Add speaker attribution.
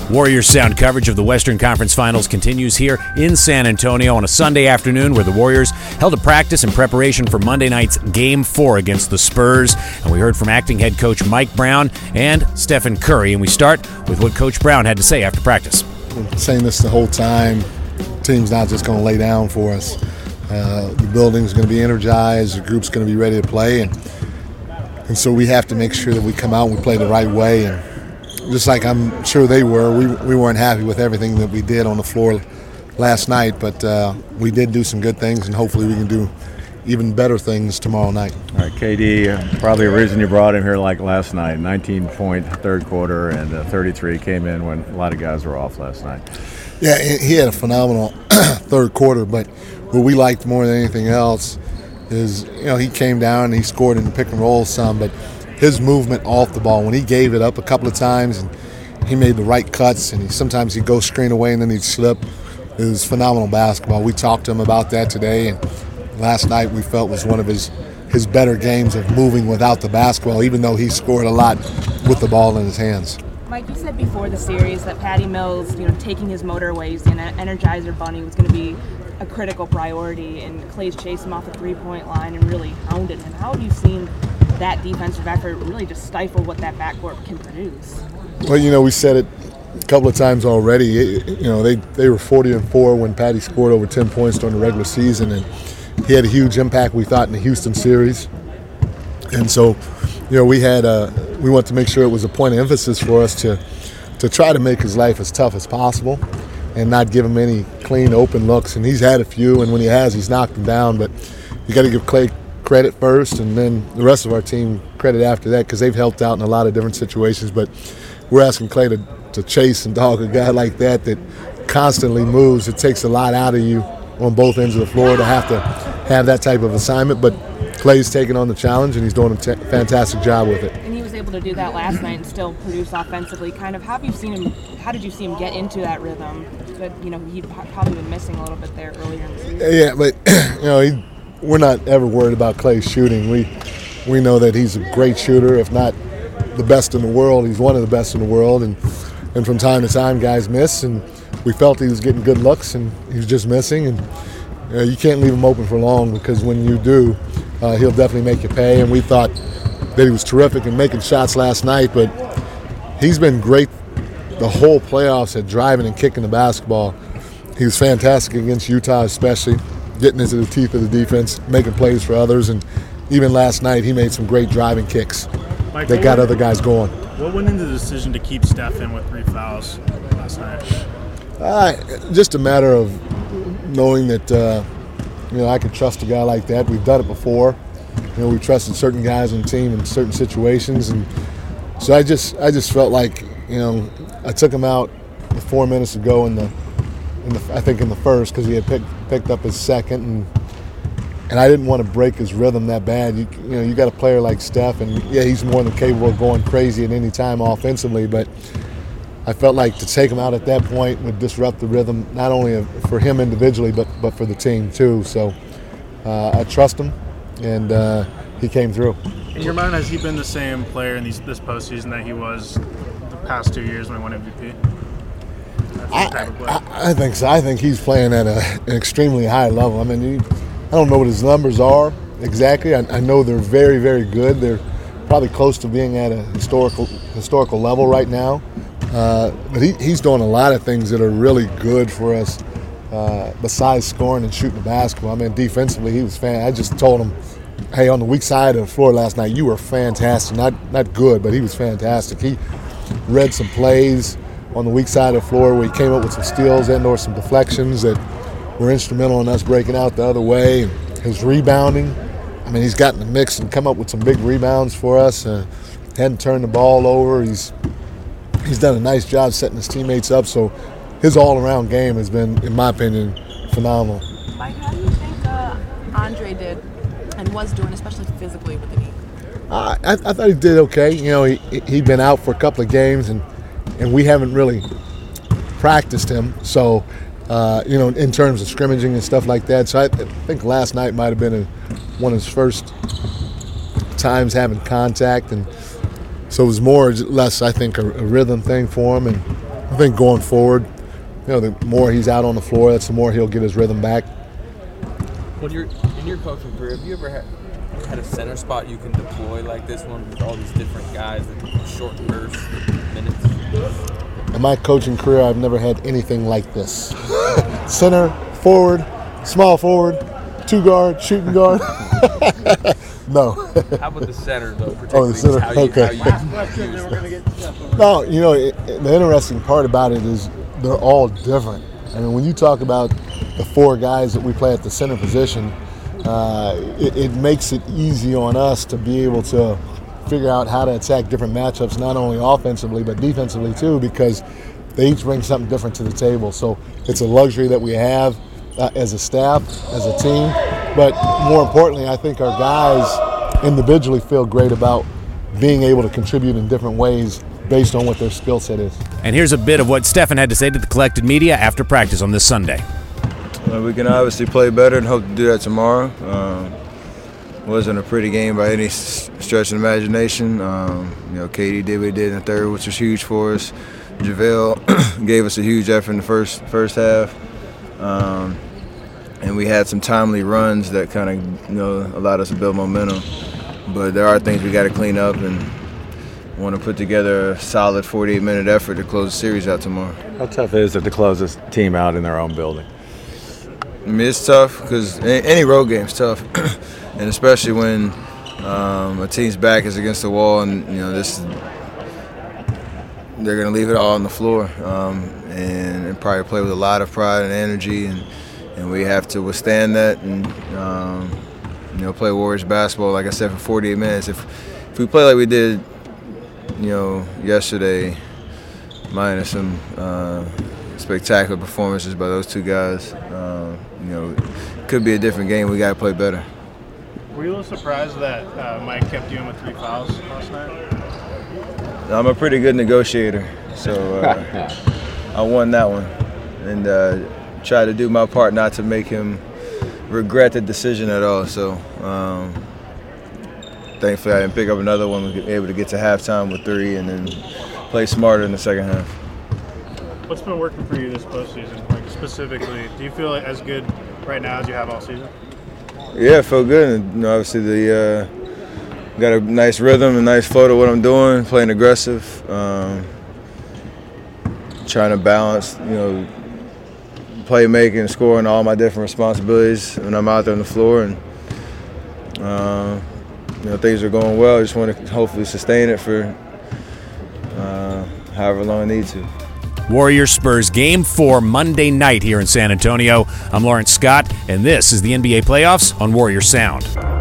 Speaker 1: Warriors Sound coverage of the Western Conference Finals continues here in San Antonio on a Sunday afternoon where the Warriors held a practice in preparation for Monday night's Game 4 against the Spurs. And we heard from acting head coach Mike Brown and Stephen Curry. And we start with what Coach Brown had to say after practice.
Speaker 2: I've been saying this the whole time. The team's not just going to lay down for us. The building's going to be energized. The group's going to be ready to play. And so we have to make sure that we come out and we play the right way. And just like I'm sure they were, we weren't happy with everything that we did on the floor last night, but we did do some good things, and hopefully we can do even better things tomorrow night.
Speaker 3: All right, KD, probably the reason you brought him here like last night, 19-point third quarter, and 33 came in when a lot of guys were off last night.
Speaker 2: Yeah, he had a phenomenal third quarter, but what we liked more than anything else is, he came down and he scored in the pick and roll some, but his movement off the ball, when he gave it up a couple of times and he made the right cuts, and sometimes he'd go screen away and then he'd slip. It was phenomenal basketball. We talked to him about that today, and last night we felt was one of his better games of moving without the basketball, even though he scored a lot with the ball in his hands.
Speaker 4: Mike, you said before the series that Patty Mills, taking his motor away, using an Energizer bunny was going to be a critical priority, and Clay's chased him off the three-point line and really hounded him. How have you seen that defensive effort really just stifle what that backcourt can produce?
Speaker 2: Well, we said it a couple of times already. They were 40-4 when Patty scored over 10 points during the regular season, and he had a huge impact, we thought, in the Houston series. And so, we wanted to make sure it was a point of emphasis for us to try to make his life as tough as possible and not give him any clean, open looks. And he's had a few, and when he has, he's knocked them down. But you got to give Clay credit first, and then the rest of our team credit after that, because they've helped out in a lot of different situations. But we're asking Clay to chase and dog a guy like that constantly moves. It takes a lot out of you on both ends of the floor to have that type of assignment. But Clay's taking on the challenge, and he's doing a fantastic job with it.
Speaker 4: And he was able to do that last night and still produce offensively. How did you see him get into that rhythm? But, he'd probably been missing a little bit there earlier in the season.
Speaker 2: Yeah, but, we're not ever worried about Clay's shooting. We know that he's a great shooter, if not the best in the world. He's one of the best in the world, and from time to time guys miss, and we felt he was getting good looks and he was just missing, and you can't leave him open for long, because when you do, he'll definitely make you pay. And we thought that he was terrific in making shots last night, but he's been great the whole playoffs at driving and kicking the basketball. He was fantastic against Utah, especially getting into the teeth of the defense, making plays for others, and even last night he made some great driving kicks that got other guys going.
Speaker 5: What went into the decision to keep Steph in with 3 fouls last night?
Speaker 2: Just a matter of knowing that I can trust a guy like that. We've done it before. We've trusted certain guys on the team in certain situations, and so I just felt like I took him out 4 minutes ago in the first, because he had picked up his second, and I didn't want to break his rhythm that bad. You got a player like Steph, and yeah, he's more than capable of going crazy at any time offensively, but I felt like to take him out at that point would disrupt the rhythm, not only for him individually, but for the team too. So I trust him, and he came through.
Speaker 5: In your mind, has he been the same player in this postseason that he was the past 2 years when he won MVP?
Speaker 2: I think so. I think he's playing at an extremely high level. I mean, I don't know what his numbers are exactly. I know they're very, very good. They're probably close to being at a historical level right now. But he's doing a lot of things that are really good for us, besides scoring and shooting the basketball. I mean, defensively, he was I just told him, hey, on the weak side of the floor last night, you were fantastic. Not good, but he was fantastic. He read some plays on the weak side of the floor where he came up with some steals and or some deflections that were instrumental in us breaking out the other way. His rebounding, I mean, he's gotten the mix and come up with some big rebounds for us. Hadn't turned the ball over. He's done a nice job setting his teammates up. So his all-around game has been, in my opinion, phenomenal.
Speaker 6: Mike, how do you think Andre did and was doing, especially physically with the knee?
Speaker 2: I thought he did okay. He'd been out for a couple of games, and we haven't really practiced him. So, in terms of scrimmaging and stuff like that. So I think last night might have been one of his first times having contact, and so it was more or less, I think, a rhythm thing for him. And I think going forward, the more he's out on the floor, that's the more he'll get his rhythm back.
Speaker 7: In your coaching career, have you ever had a center spot you can deploy like this one with all these different guys in short bursts, minutes?
Speaker 2: In my coaching career, I've never had anything like this. Center, forward, small forward, 2-guard, shooting guard. No.
Speaker 7: How about the center, though?
Speaker 2: Oh, the center. Okay. No, the interesting part about it is they're all different. I mean, when you talk about the 4 guys that we play at the center position, it makes it easy on us to be able to figure out how to attack different matchups, not only offensively but defensively too, because they each bring something different to the table. So it's a luxury that we have as a staff, as a team. But more importantly, I think our guys individually feel great about being able to contribute in different ways based on what their skill set is.
Speaker 1: And here's a bit of what Stephen had to say to the collected media after practice on this Sunday.
Speaker 8: We can obviously play better and hope to do that tomorrow. Wasn't a pretty game by any stretch of imagination. Katie did what he did in the third, which was huge for us. JaVale gave us a huge effort in the first half. And we had some timely runs that kind of allowed us to build momentum. But there are things we got to clean up and want to put together a solid 48-minute effort to close the series out tomorrow.
Speaker 3: How tough is it to close this team out in their own building?
Speaker 8: I mean, it's tough because any road game is tough, and especially when a team's back is against the wall, and they're going to leave it all on the floor, and probably play with a lot of pride and energy, and we have to withstand that and play Warriors basketball. Like I said, for 48 minutes. If we play like we did, yesterday, minus some spectacular performances by those 2 guys. Could be a different game. We got to play better.
Speaker 5: Were you a little surprised that Mike kept you in with 3 fouls last night?
Speaker 8: I'm a pretty good negotiator, so I won that one, and tried to do my part not to make him regret the decision at all. So thankfully, I didn't pick up another one. We were able to get to halftime with 3, and then play smarter in the second half.
Speaker 5: What's been working for you this postseason? Like specifically, do you feel as good right now as you have all season?
Speaker 8: Yeah, I feel good. And, obviously, got a nice rhythm, a nice flow to what I'm doing. Playing aggressive, trying to balance, playmaking, scoring, all my different responsibilities when I'm out there on the floor, and things are going well. I just want to hopefully sustain it for however long I need to.
Speaker 1: Warriors Spurs Game 4 Monday night here in San Antonio. I'm Lawrence Scott, and this is the NBA Playoffs on Warrior Sound.